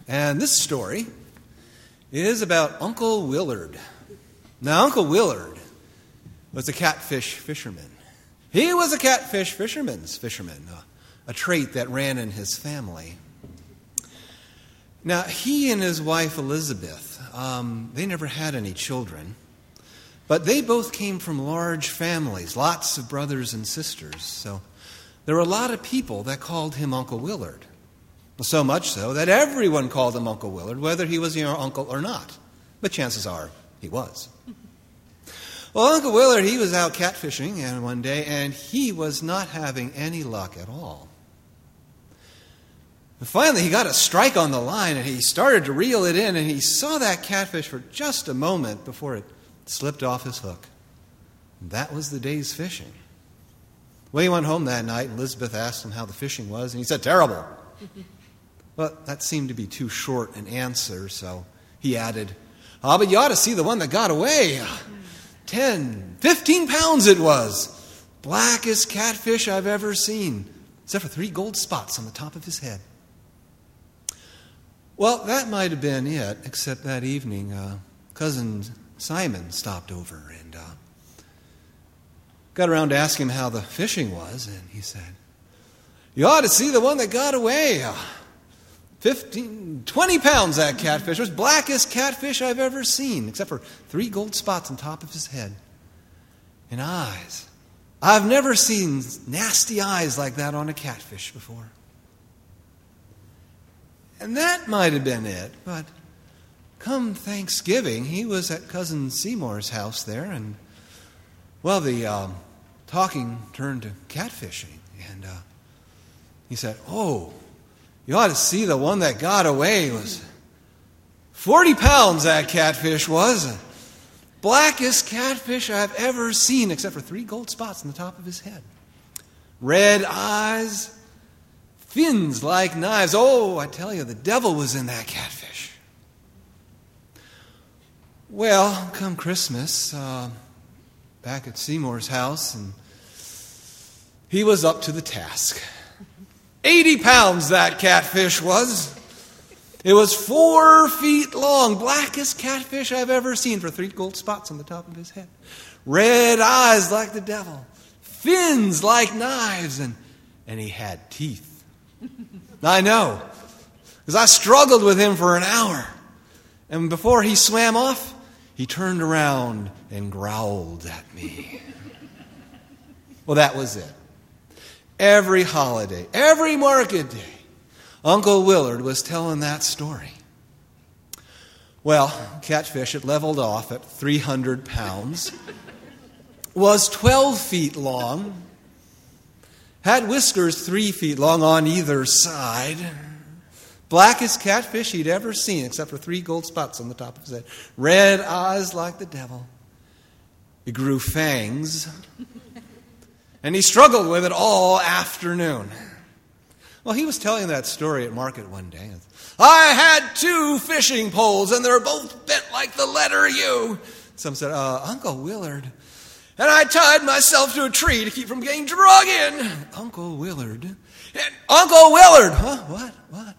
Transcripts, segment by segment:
And this story is about Uncle Willard. Now, Uncle Willard was a catfish fisherman. He was a catfish fisherman's fisherman, a trait that ran in his family. Now, he and his wife Elizabeth, they never had any children, but they both came from large families, lots of brothers and sisters. So there were a lot of people that called him Uncle Willard. So much so that everyone called him Uncle Willard, whether he was your uncle or not. But chances are he was. Well, Uncle Willard, he was out catfishing one day, and he was not having any luck at all. But finally, he got a strike on the line, and he started to reel it in, and he saw that catfish for just a moment before it slipped off his hook. And that was the day's fishing. Well, he went home that night, and Elizabeth asked him how the fishing was, and he said, "Terrible." Well, that seemed to be too short an answer, so he added, but you ought to see the one that got away. 10, 15 pounds it was. Blackest catfish I've ever seen, except for 3 gold spots on the top of his head. Well, that might have been it, except that evening, Cousin Simon stopped over and got around to ask him how the fishing was, and he said, "You ought to see the one that got away. 15, 20 pounds that catfish. It was blackest catfish I've ever seen, except for 3 gold spots on top of his head. And eyes. I've never seen nasty eyes like that on a catfish before." And that might have been it, but come Thanksgiving, he was at Cousin Seymour's house there, and, well, the talking turned to catfishing, and he said, "Oh, you ought to see the one that got away. It was 40 pounds, that catfish was. Blackest catfish I've ever seen, except for 3 gold spots on the top of his head. Red eyes, fins like knives. Oh, I tell you, the devil was in that catfish." Well, come Christmas, back at Seymour's house, and he was up to the task. 80 pounds that catfish was. It was 4 feet long, blackest catfish I've ever seen, for 3 gold spots on the top of his head. Red eyes like the devil, fins like knives, and he had teeth. I know, because I struggled with him for an hour. And before he swam off, he turned around and growled at me. Well, that was it. Every holiday, every market day, Uncle Willard was telling that story. Well, catfish had leveled off at 300 pounds, was 12 feet long, had whiskers 3 feet long on either side, blackest catfish he'd ever seen, except for 3 gold spots on the top of his head, red eyes like the devil. He grew fangs, and he struggled with it all afternoon. Well, he was telling that story at market one day. "I had 2 fishing poles, and they're both bent like the letter U." Some said, "Uncle Willard." "And I tied myself to a tree to keep from getting drug in." Uncle Willard. "Uncle Willard!" Huh? What?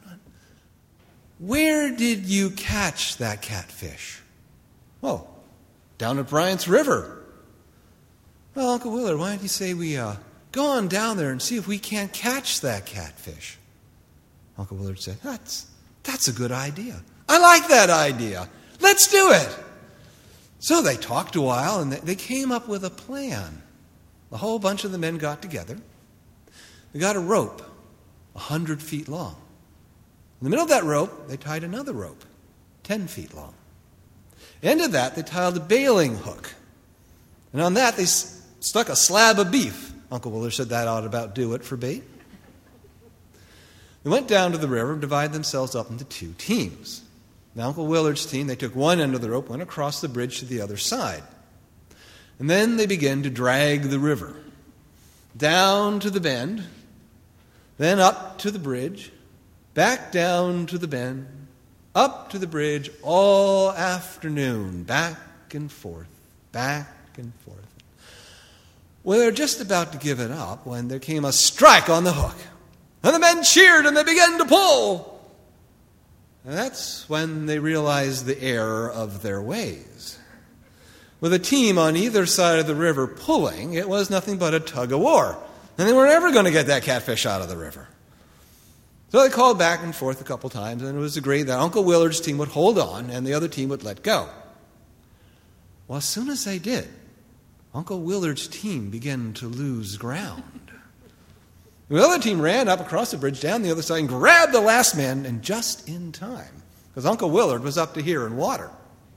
"Where did you catch that catfish?" "Oh, down at Bryant's River." "Well, Uncle Willard, why don't you say we go on down there and see if we can't catch that catfish?" Uncle Willard said, That's a good idea. I like that idea. Let's do it." So they talked a while, and they came up with a plan. The whole bunch of the men got together. They got a rope 100 feet long. In the middle of that rope, they tied another rope 10 feet long. End of that, they tied a bailing hook. And on that, they stuck a slab of beef. Uncle Willard said that ought about do it for bait. They went down to the river and divided themselves up into 2 teams. Now, Uncle Willard's team, they took one end of the rope, went across the bridge to the other side. And then they began to drag the river down to the bend, then up to the bridge, back down to the bend, up to the bridge all afternoon, back and forth, back and forth. Well, they were just about to give it up when there came a strike on the hook. And the men cheered and they began to pull. And that's when they realized the error of their ways. With a team on either side of the river pulling, it was nothing but a tug of war. And they were never going to get that catfish out of the river. So they called back and forth a couple times, and it was agreed that Uncle Willard's team would hold on and the other team would let go. Well, as soon as they did, Uncle Willard's team began to lose ground. The other team ran up across the bridge down the other side and grabbed the last man, and just in time, because Uncle Willard was up to here in water.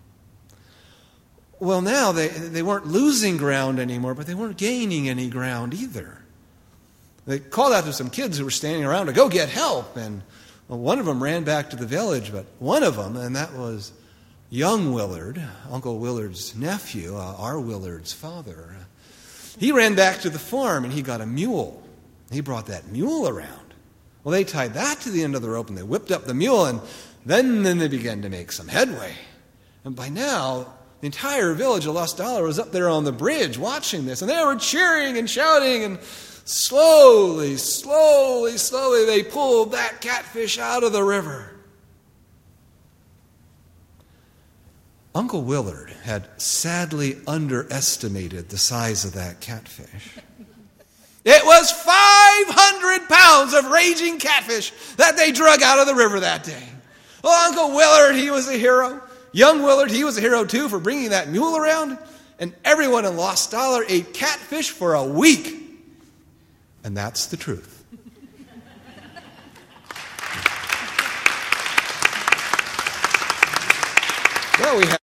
Well, now they weren't losing ground anymore, but they weren't gaining any ground either. They called out to some kids who were standing around to go get help, and one of them ran back to the village, but one of them, and that was young Willard, Uncle Willard's nephew, our Willard's father, he ran back to the farm and he got a mule. He brought that mule around. Well, they tied that to the end of the rope and they whipped up the mule, and then they began to make some headway. And by now, the entire village of Lost Dollar was up there on the bridge watching this, and they were cheering and shouting, and slowly they pulled that catfish out of the river. Uncle Willard had sadly underestimated the size of that catfish. It was 500 pounds of raging catfish that they drug out of the river that day. Well, Uncle Willard, he was a hero. Young Willard, he was a hero too for bringing that mule around. And everyone in Lost Dollar ate catfish for a week. And that's the truth. Well, we have